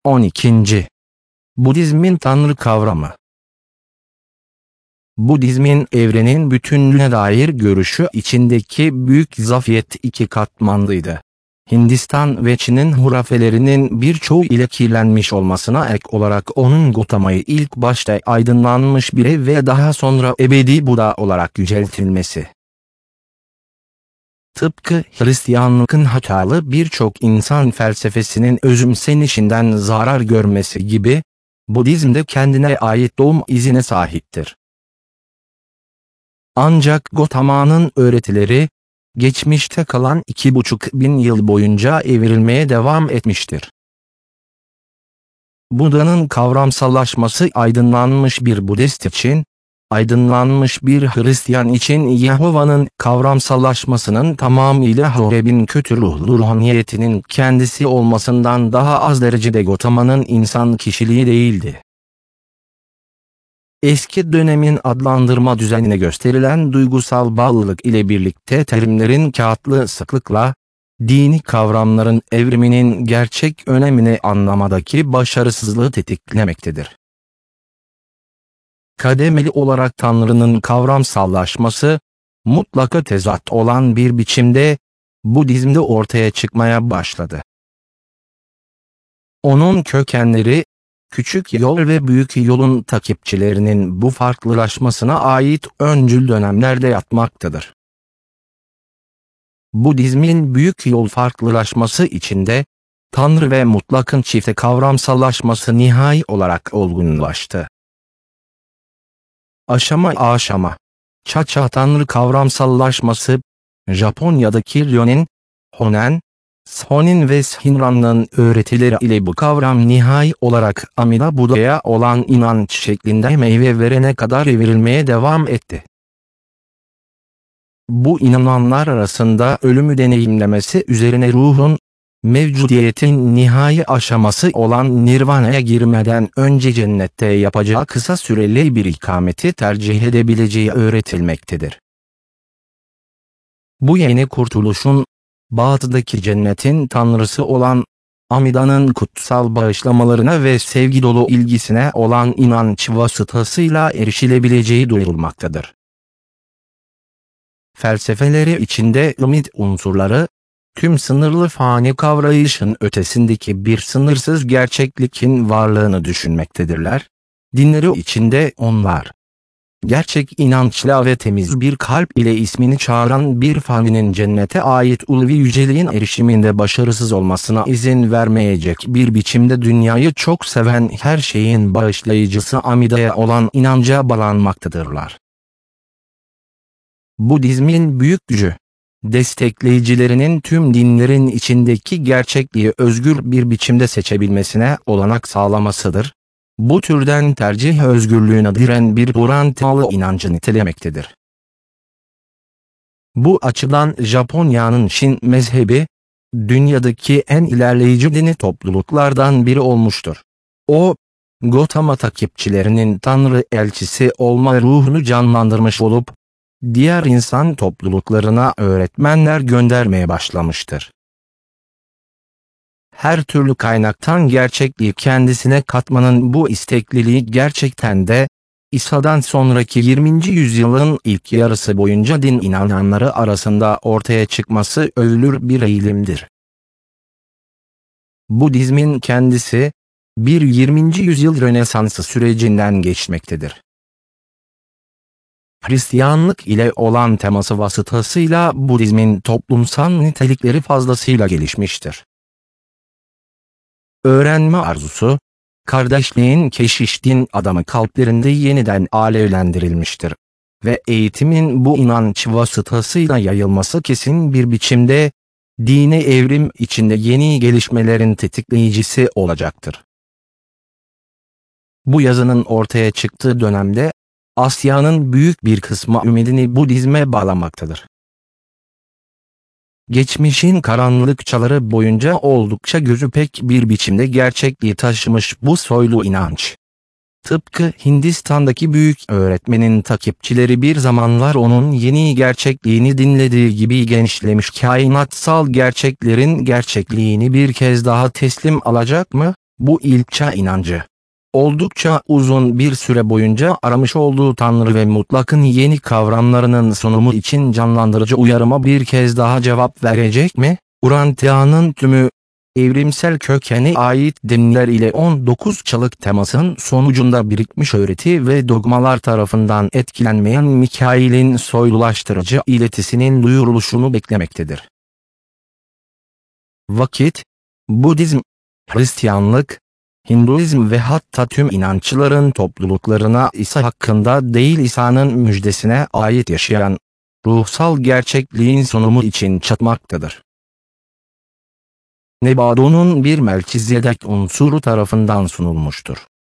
12. Budizmin Tanrı kavramı. Budizmin evrenin bütünlüğüne dair görüşü içindeki büyük zafiyet iki katmanlıydı. Hindistan ve Çin'in hurafelerinin birçoğu ile kirlenmiş olmasına ek olarak onun Gautami'yi ilk başta aydınlanmış biri ve daha sonra ebedi Buda olarak yüceltilmesi. Tıpkı Hristiyanlığın hatalı birçok insan felsefesinin özümsenişinden zarar görmesi gibi, Budizm de kendine ait doğum izine sahiptir. Ancak Gautami'nin öğretileri, geçmişte kalan 2,5 bin yıl boyunca evrilmeye devam etmiştir. Buda'nın kavramsallaşması aydınlanmış bir Budist için, aydınlanmış bir Hristiyan için Yehova'nın kavramsallaşmasının tamamıyla Horeb'in kötü ruhlu ruhaniyetinin kendisi olmasından daha az derecede Gautami'nin insan kişiliği değildi. Eski dönemin adlandırma düzenine gösterilen duygusal bağlılık ile birlikte terimlerin kağıtlı sıklıkla, dini kavramların evriminin gerçek önemini anlamadaki başarısızlığı tetiklemektedir. Kademeli olarak Tanrı'nın kavramsallaşması, mutlaka tezat olan bir biçimde, Budizm'de ortaya çıkmaya başladı. Onun kökenleri, küçük yol ve büyük yolun takipçilerinin bu farklılaşmasına ait öncül dönemlerde yatmaktadır. Budizmin büyük yol farklılaşması içinde, Tanrı ve mutlakın çifte kavramsallaşması nihai olarak olgunlaştı. Aşama aşama, Cha-Cha Tanrı kavramsallaşması, Japonya'daki Ryonin, Honen, Shonin ve Shinran'ın öğretileri ile bu kavram nihai olarak Amida Buda'ya olan inanç şeklinde meyve verene kadar evrilmeye devam etti. Bu inananlar arasında ölümü deneyimlemesi üzerine ruhun, mevcudiyetin nihai aşaması olan Nirvana'ya girmeden önce cennette yapacağı kısa süreli bir ikameti tercih edebileceği öğretilmektedir. Bu yeni kurtuluşun, batıdaki cennetin tanrısı olan Amida'nın kutsal bağışlamalarına ve sevgi dolu ilgisine olan inanç vasıtasıyla erişilebileceği duyurulmaktadır. Felsefeleri içinde ümid unsurları, tüm sınırlı fani kavrayışın ötesindeki bir sınırsız gerçeklikin varlığını düşünmektedirler. Dinleri içinde onlar, gerçek inançla ve temiz bir kalp ile ismini çağıran bir faninin cennete ait ulvi yüceliğin erişiminde başarısız olmasına izin vermeyecek bir biçimde dünyayı çok seven her şeyin bağışlayıcısı Amida'ya olan inanca bağlanmaktadırlar. Budizmin büyük gücü, destekleyicilerinin tüm dinlerin içindeki gerçekliği özgür bir biçimde seçebilmesine olanak sağlamasıdır. Bu türden tercih özgürlüğüne diren bir Burantalı inancı nitelemektedir. Bu açıdan Japonya'nın Shin mezhebi, dünyadaki en ilerleyici dini topluluklardan biri olmuştur. O, Gautama takipçilerinin Tanrı elçisi olma ruhunu canlandırmış olup, diğer insan topluluklarına öğretmenler göndermeye başlamıştır. Her türlü kaynaktan gerçekliği kendisine katmanın bu istekliliği gerçekten de, İsa'dan sonraki 20. yüzyılın ilk yarısı boyunca din inananları arasında ortaya çıkması övülür bir eğilimdir. Budizmin kendisi, bir 20. yüzyıl Rönesansı sürecinden geçmektedir. Hristiyanlık ile olan teması vasıtasıyla Budizmin toplumsal nitelikleri fazlasıyla gelişmiştir. Öğrenme arzusu, kardeşliğin keşiş din adamı kalplerinde yeniden alevlendirilmiştir ve eğitimin bu inanç vasıtasıyla yayılması kesin bir biçimde, dini evrim içinde yeni gelişmelerin tetikleyicisi olacaktır. Bu yazının ortaya çıktığı dönemde, Asya'nın büyük bir kısmı ümidini Budizme bağlamaktadır. Geçmişin karanlık çağları boyunca oldukça gözüpek bir biçimde gerçekliği taşımış bu soylu inanç, tıpkı Hindistan'daki büyük öğretmenin takipçileri bir zamanlar onun yeni gerçekliğini dinlediği gibi genişlemiş kainatsal gerçeklerin gerçekliğini bir kez daha teslim alacak mı? Bu ilkçe inancı, oldukça uzun bir süre boyunca aramış olduğu Tanrı ve mutlakın yeni kavramlarının sunumu için canlandırıcı uyarıma bir kez daha cevap verecek mi? Urantia'nın tümü, evrimsel kökene ait dinler ile 19 çalık temasın sonucunda birikmiş öğreti ve dogmalar tarafından etkilenmeyen Mikail'in soylulaştırıcı iletisinin duyuruluşunu beklemektedir. Vakit, Budizm, Hristiyanlık, Hinduizm ve hatta tüm inançların topluluklarına İsa hakkında değil İsa'nın müjdesine ait yaşayan, ruhsal gerçekliğin sunumu için çatmaktadır. Nebado'nun bir Melkizedek unsuru tarafından sunulmuştur.